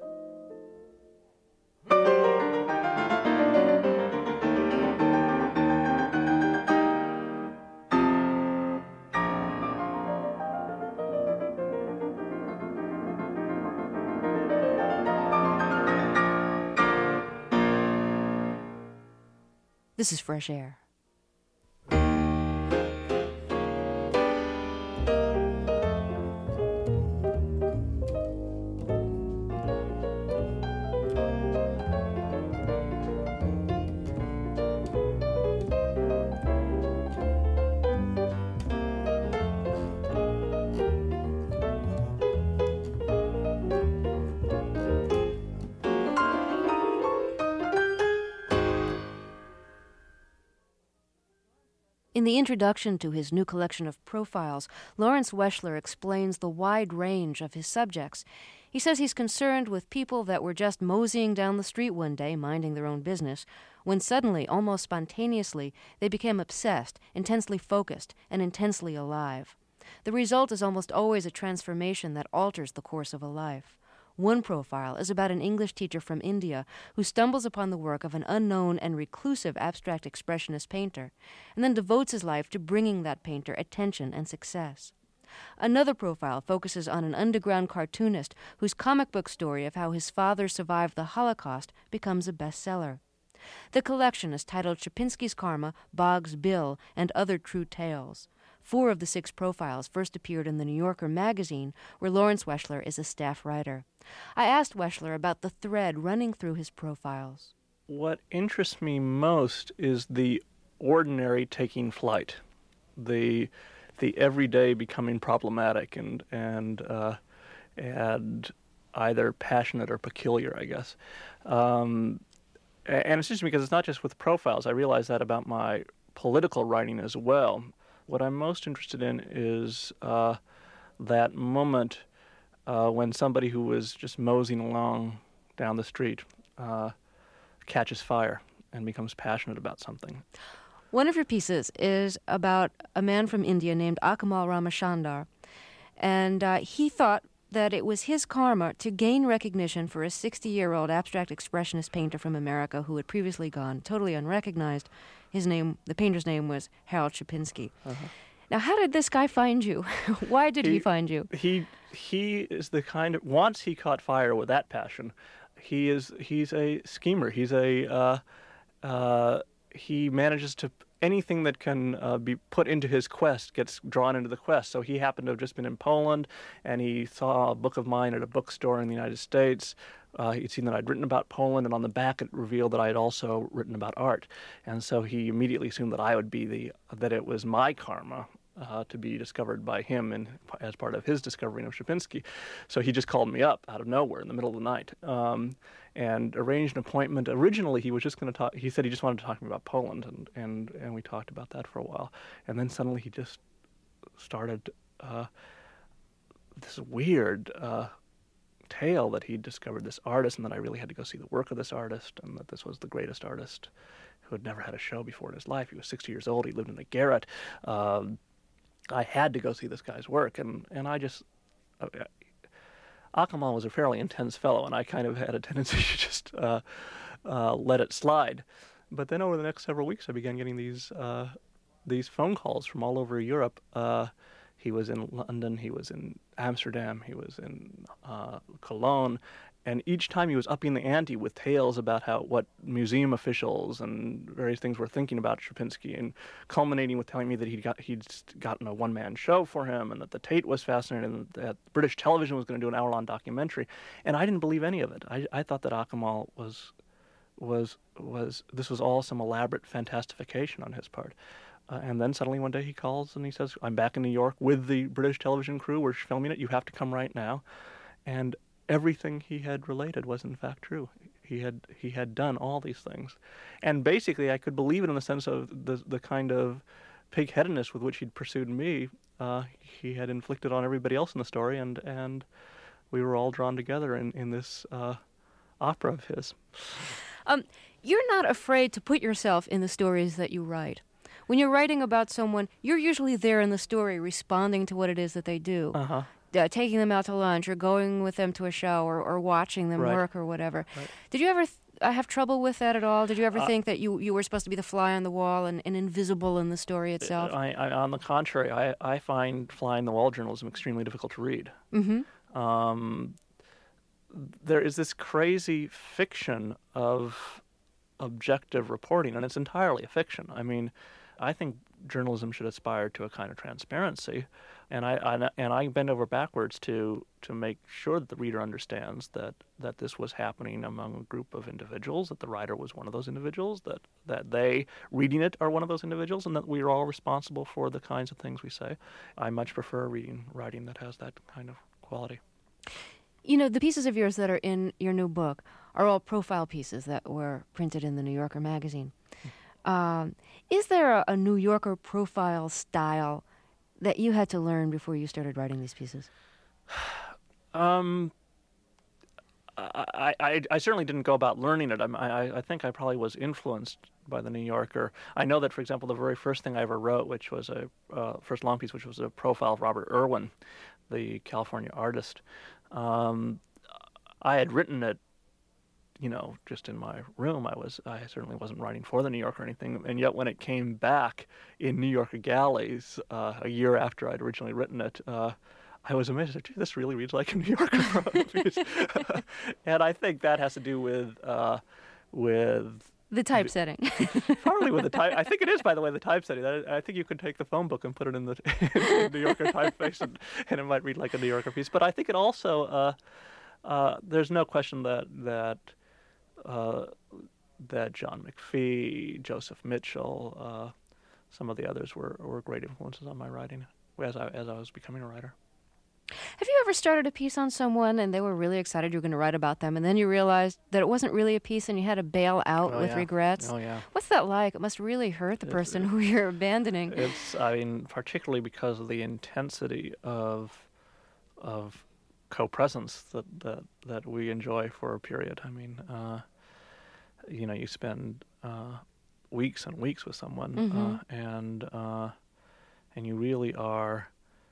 This is Fresh Air. In the introduction to his new collection of profiles, Lawrence Weschler explains the wide range of his subjects. He says he's concerned with people that were just moseying down the street one day, minding their own business, when suddenly, almost spontaneously, they became obsessed, intensely focused, and intensely alive. The result is almost always a transformation that alters the course of a life. One profile is about an English teacher from India who stumbles upon the work of an unknown and reclusive abstract expressionist painter, and then devotes his life to bringing that painter attention and success. Another profile focuses on an underground cartoonist whose comic book story of how his father survived the Holocaust becomes a bestseller. The collection is titled Sierpinski's Karma, Boggs' Bill, and Other True Tales. Four of the six profiles first appeared in the New Yorker magazine, where Lawrence Weschler is a staff writer. I asked Weschler about the thread running through his profiles. What interests me most is the ordinary taking flight, the the everyday becoming problematic and and uh, and either passionate or peculiar, I guess. Um, and it's just because it's not just with profiles. I realize that about my political writing as well. What I'm most interested in is uh, that moment uh, when somebody who was just moseying along down the street uh, catches fire and becomes passionate about something. One of your pieces is about a man from India named Akamal Ramachandar, and uh, he thought that it was his karma to gain recognition for a sixty-year-old abstract expressionist painter from America who had previously gone totally unrecognized. His name, the painter's name was Harold Sierpinski. Uh-huh. Now, how did this guy find you? Why did he, he find you? He he is the kind of, once he caught fire with that passion, he is he's a schemer. He's a uh, uh, he manages to, anything that can uh, be put into his quest gets drawn into the quest. So he happened to have just been in Poland, and he saw a book of mine at a bookstore in the United States. Uh, he'd seen that I'd written about Poland, and on the back it revealed that I had also written about art. And so he immediately assumed that I would be the, that it was my karma uh, to be discovered by him and as part of his discovering of Sierpinski. So he just called me up out of nowhere in the middle of the night um, and arranged an appointment. Originally, he was just going to talk, he said he just wanted to talk to me about Poland, and, and, and we talked about that for a while. And then suddenly he just started uh, this weird uh, tale that he'd discovered this artist and that I really had to go see the work of this artist, and that this was the greatest artist who had never had a show before in his life. He was sixty years old. He lived in a garret. Um, I had to go see this guy's work, and, and I just... Uh, Akamal was a fairly intense fellow, and I kind of had a tendency to just uh, uh, let it slide. But then over the next several weeks, I began getting these uh, these phone calls from all over Europe. Uh, he was in London, he was in Amsterdam, he was in uh, Cologne, and each time he was upping the ante with tales about how what museum officials and various things were thinking about Sierpinski, and culminating with telling me that he'd got he'd gotten a one-man show for him, and that the Tate was fascinating, and that British television was going to do an hour-long documentary. And I didn't believe any of it. I, I thought that Akamal was was was this was all some elaborate fantastification on his part. Uh, and then suddenly one day he calls and he says, "I'm back in New York with the British television crew. We're filming it. You have to come right now." And everything he had related was in fact true. He had he had done all these things, and basically I could believe it in the sense of the the kind of pig-headedness with which he'd pursued me. Uh, he had inflicted on everybody else in the story, and and we were all drawn together in in this uh, opera of his. Um, you're not afraid to put yourself in the stories that you write. When you're writing about someone, you're usually there in the story, responding to what it is that they do. Uh-huh. Uh, taking them out to lunch, or going with them to a show, or, or watching them Right. work, or whatever. Right. Did you ever th- uh, have trouble with that at all? Did you ever Uh, think that you, you were supposed to be the fly on the wall and, and invisible in the story itself? I, I, on the contrary, I, I find fly-in-the-wall journalism extremely difficult to read. Mm-hmm. Um, there is this crazy fiction of objective reporting, and it's entirely a fiction. I mean, I think journalism should aspire to a kind of transparency, and I, I and I bend over backwards to to make sure that the reader understands that, that this was happening among a group of individuals, that the writer was one of those individuals, that, that they reading it are one of those individuals, and that we are all responsible for the kinds of things we say. I much prefer reading writing that has that kind of quality. You know, the pieces of yours that are in your new book are all profile pieces that were printed in the New Yorker magazine. Um, is there a, a New Yorker profile style that you had to learn before you started writing these pieces? Um, I, I, I certainly didn't go about learning it. I, I, I think I probably was influenced by the New Yorker. I know that, for example, the very first thing I ever wrote, which was a uh, first long piece, which was a profile of Robert Irwin, the California artist. Um, I had written it, you know, just in my room. I was, I certainly wasn't writing for the New Yorker or anything. And yet, when it came back in New Yorker galleys uh, a year after I'd originally written it, uh, I was amazed. Gee, this really reads like a New Yorker piece. And I think that has to do with uh, with the typesetting. Probably with the type. I think it is, by the way, the typesetting. I, I think you could take the phone book and put it in the, in the New Yorker typeface, and, and it might read like a New Yorker piece. But I think it also, uh, uh, there's no question that that uh, that John McPhee, Joseph Mitchell, uh, some of the others were, were great influences on my writing as I as I was becoming a writer. Have you ever started a piece on someone and they were really excited you were going to write about them, and then you realized that it wasn't really a piece and you had to bail out Oh, with yeah. regrets? Oh, yeah. What's that like? It must really hurt the person who you're abandoning. It's, I mean, particularly because of the intensity of of co-presence that, that, that we enjoy for a period. I mean, uh, you know, you spend uh, weeks and weeks with someone, Mhm. uh, and uh, and you really are.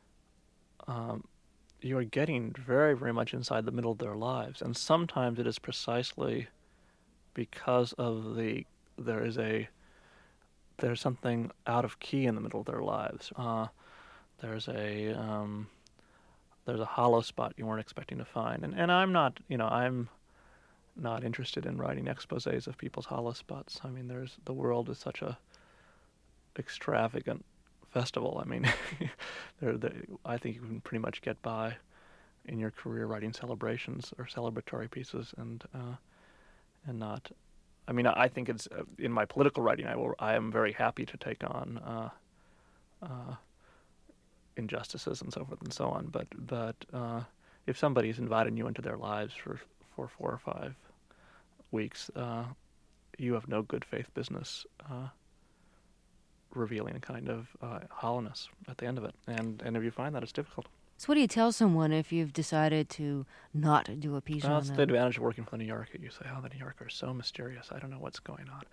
Um, you are getting very, very much inside the middle of their lives, and sometimes it is precisely because of the there is a there's something out of key in the middle of their lives. Uh, there's a um, there's a hollow spot you weren't expecting to find, and and I'm not you know I'm not interested in writing exposés of people's hollow spots. I mean, there's the world is such a extravagant festival. I mean, there, there, I think you can pretty much get by in your career writing celebrations or celebratory pieces, and uh, and not. I mean, I think it's uh, in my political writing. I will. I am very happy to take on uh, uh, injustices and so forth and so on. But but uh, if somebody's invited you into their lives for for four or five weeks, uh, you have no good faith business Uh, revealing a kind of uh, hollowness at the end of it. And and if you find that, it's difficult. So what do you tell someone if you've decided to not do a piece Well, on that's them? the advantage of working for the New Yorker. You say, oh, the New Yorker is so mysterious. I don't know what's going on.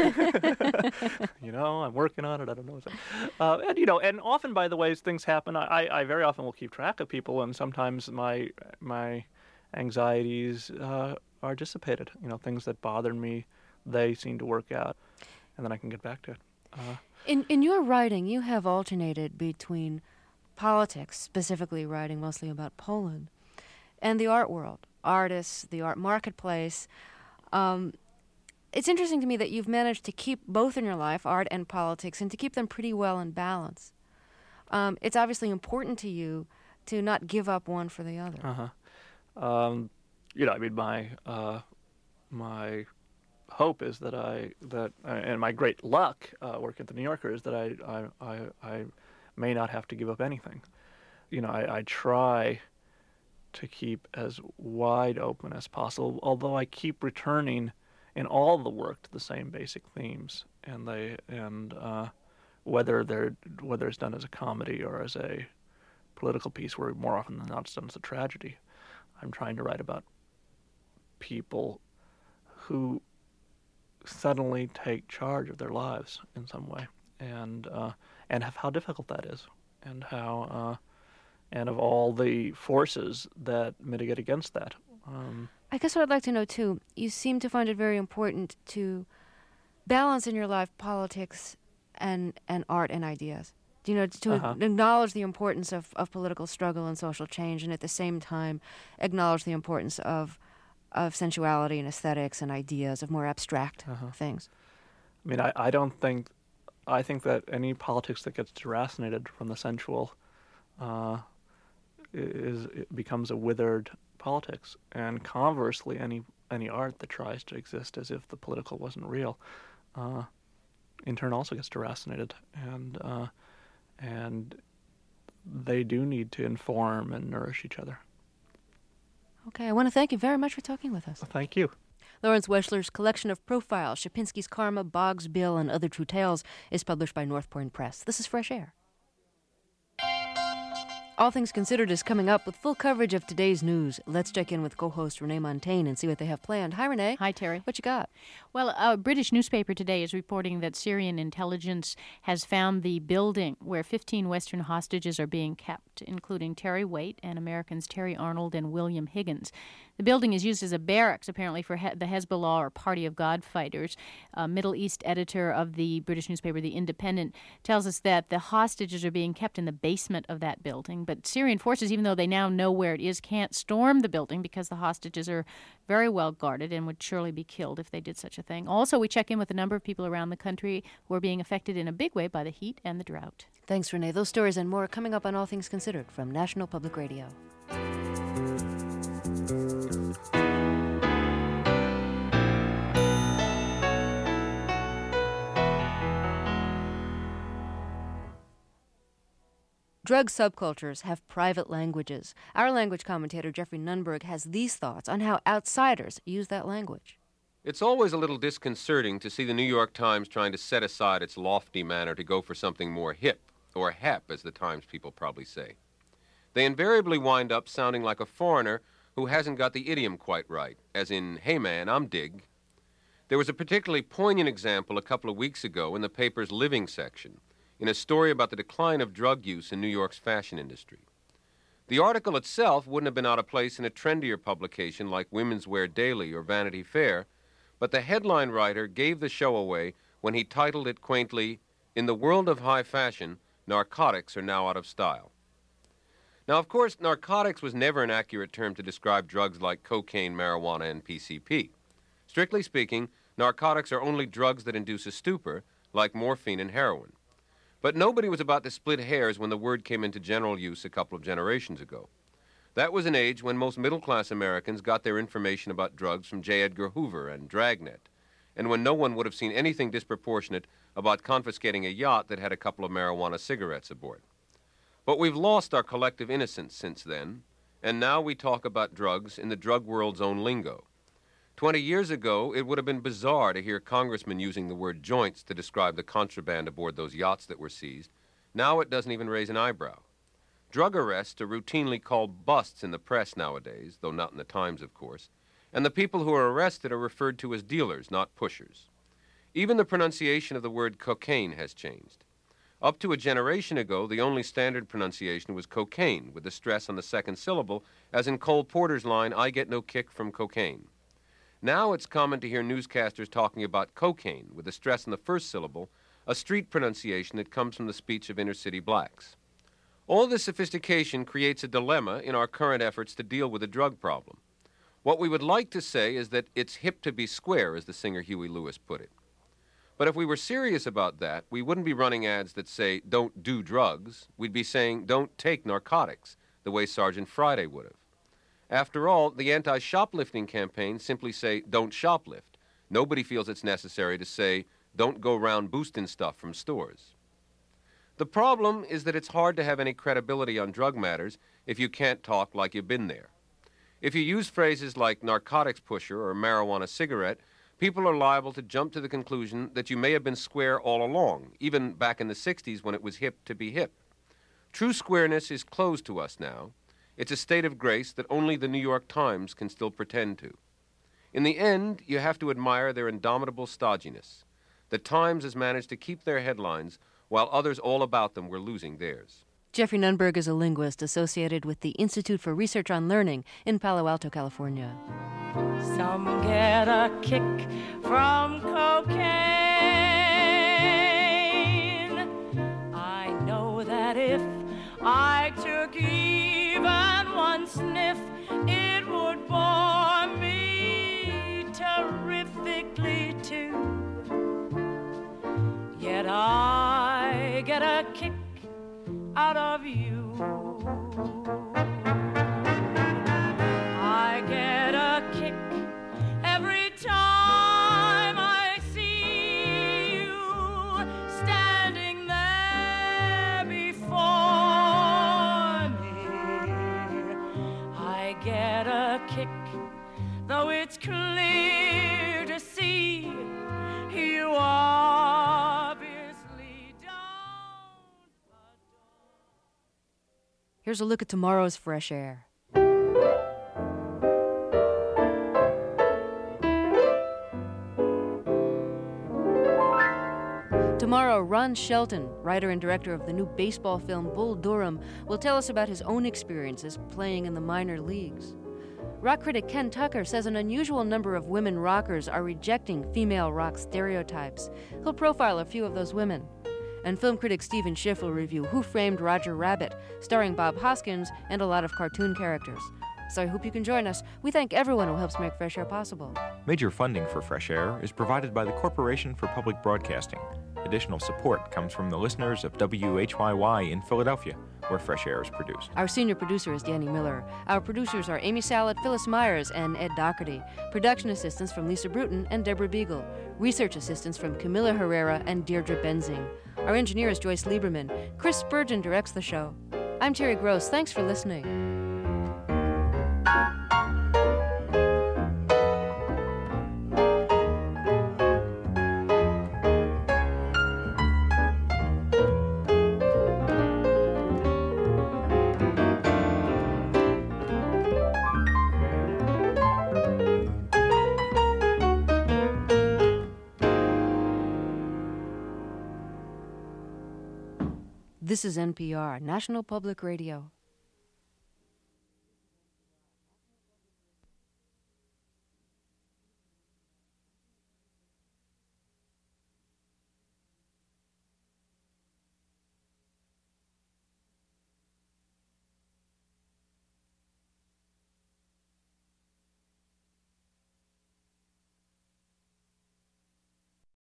you know, I'm working on it. I don't know what's uh, and, you know, and often, by the way, as things happen, I, I very often will keep track of people, and sometimes my my anxieties uh, are dissipated. You know, things that bothered me, they seem to work out, and then I can get back to it. Uh, In in your writing, you have alternated between politics, specifically writing mostly about Poland, and the art world. artists, the art marketplace. Um, it's interesting to me that you've managed to keep both in your life, art and politics, and to keep them pretty well in balance. Um, it's obviously important to you to not give up one for the other. Uh-huh. Um, you know, I mean, my uh, my hope is that I that uh, and my great luck uh, working at the New Yorker is that I I, I I may not have to give up anything. You know, I, I try to keep as wide open as possible, although I keep returning in all the work to the same basic themes, and they and uh, whether they're whether it's done as a comedy or as a political piece, where more often than not it's done as a tragedy. I'm trying to write about people who suddenly take charge of their lives in some way, and uh, and have, how difficult that is, and how uh, and of all the forces that mitigate against that. Um, I guess what I'd like to know too, you seem to find it very important to balance in your life politics and and art and ideas. You know, to Uh-huh. acknowledge the importance of, of political struggle and social change, and at the same time acknowledge the importance of of sensuality and aesthetics and ideas of more abstract Uh-huh. things. I mean, I, I don't think, I think that any politics that gets deracinated from the sensual uh, is it becomes a withered politics, and conversely, any any art that tries to exist as if the political wasn't real, uh, in turn also gets deracinated, and uh, and they do need to inform and nourish each other. Okay, I want to thank you very much for talking with us. Thank you. Lawrence Weschler's collection of profiles, Shapinsky's Karma, Boggs Bill, and Other True Tales, is published by North Point Press. This is Fresh Air. All Things Considered is coming up with full coverage of today's news. Let's check in with co-host Renee Montaigne and see what they have planned. Hi, Renee. Hi, Terry. What you got? Well, a British newspaper today is reporting that Syrian intelligence has found the building where fifteen Western hostages are being kept, including Terry Waite and Americans Terry Arnold and William Higgins. The building is used as a barracks, apparently, for he- the Hezbollah, or Party of God fighters. A Middle East editor of the British newspaper The Independent tells us that the hostages are being kept in the basement of that building. But Syrian forces, even though they now know where it is, can't storm the building because the hostages are very well guarded and would surely be killed if they did such a thing. Also, we check in with a number of people around the country who are being affected in a big way by the heat and the drought. Thanks, Renee. Those stories and more coming up on All Things Considered from National Public Radio. Drug subcultures have private languages. Our language commentator, Jeffrey Nunberg, has these thoughts on how outsiders use that language. It's always a little disconcerting to see the New York Times trying to set aside its lofty manner to go for something more hip, or hep, as the Times people probably say. They invariably wind up sounding like a foreigner who hasn't got the idiom quite right, as in, hey man, I'm Dig. There was a particularly poignant example a couple of weeks ago in the paper's Living section, in a story about the decline of drug use in New York's fashion industry. The article itself wouldn't have been out of place in a trendier publication like Women's Wear Daily or Vanity Fair, but the headline writer gave the show away when he titled it quaintly, "In the world of high fashion, narcotics are now out of style." Now, of course, narcotics was never an accurate term to describe drugs like cocaine, marijuana, and P C P. Strictly speaking, narcotics are only drugs that induce a stupor, like morphine and heroin. But nobody was about to split hairs when the word came into general use a couple of generations ago. That was an age when most middle-class Americans got their information about drugs from J. Edgar Hoover and Dragnet, and when no one would have seen anything disproportionate about confiscating a yacht that had a couple of marijuana cigarettes aboard. But we've lost our collective innocence since then, and now we talk about drugs in the drug world's own lingo. Twenty years ago, it would have been bizarre to hear congressmen using the word joints to describe the contraband aboard those yachts that were seized. Now it doesn't even raise an eyebrow. Drug arrests are routinely called busts in the press nowadays, though not in the Times, of course, and the people who are arrested are referred to as dealers, not pushers. Even the pronunciation of the word cocaine has changed. Up to a generation ago, the only standard pronunciation was cocaine, with the stress on the second syllable, as in Cole Porter's line, "I get no kick from cocaine." Now it's common to hear newscasters talking about cocaine, with the stress on the first syllable, a street pronunciation that comes from the speech of inner-city blacks. All this sophistication creates a dilemma in our current efforts to deal with the drug problem. What we would like to say is that it's hip to be square, as the singer Huey Lewis put it. But if we were serious about that, we wouldn't be running ads that say, don't do drugs. We'd be saying, don't take narcotics, the way Sergeant Friday would have. After all, the anti-shoplifting campaigns simply say, don't shoplift. Nobody feels it's necessary to say, don't go around boosting stuff from stores. The problem is that it's hard to have any credibility on drug matters if you can't talk like you've been there. If you use phrases like narcotics pusher or marijuana cigarette, people are liable to jump to the conclusion that you may have been square all along, even back in the sixties when it was hip to be hip. True squareness is closed to us now. It's a state of grace that only the New York Times can still pretend to. In the end, you have to admire their indomitable stodginess. The Times has managed to keep their headlines while others all about them were losing theirs. Jeffrey Nunberg is a linguist associated with the Institute for Research on Learning in Palo Alto, California. Some get a kick from cocaine. I know that if I took even one sniff, it would bore me terrifically too. Yet I get a kick out of you. I get a kick every time I see you standing there before me. I get a kick, though it's clear to see you obviously don't. Here's a look at tomorrow's Fresh Air. Tomorrow, Ron Shelton, writer and director of the new baseball film Bull Durham, will tell us about his own experiences playing in the minor leagues. Rock critic Ken Tucker says an unusual number of women rockers are rejecting female rock stereotypes. He'll profile a few of those women. And film critic Stephen Schiff will review Who Framed Roger Rabbit, starring Bob Hoskins and a lot of cartoon characters. So I hope you can join us. We thank everyone who helps make Fresh Air possible. Major funding for Fresh Air is provided by the Corporation for Public Broadcasting. Additional support comes from the listeners of W H Y Y in Philadelphia, where Fresh Air is produced. Our senior producer is Danny Miller. Our producers are Amy Salad, Phyllis Myers, and Ed Doherty. Production assistants from Lisa Bruton and Deborah Beagle. Research assistants from Camilla Herrera and Deirdre Benzing. Our engineer is Joyce Lieberman. Chris Spurgeon directs the show. I'm Terry Gross. Thanks for listening. This is N P R, National Public Radio.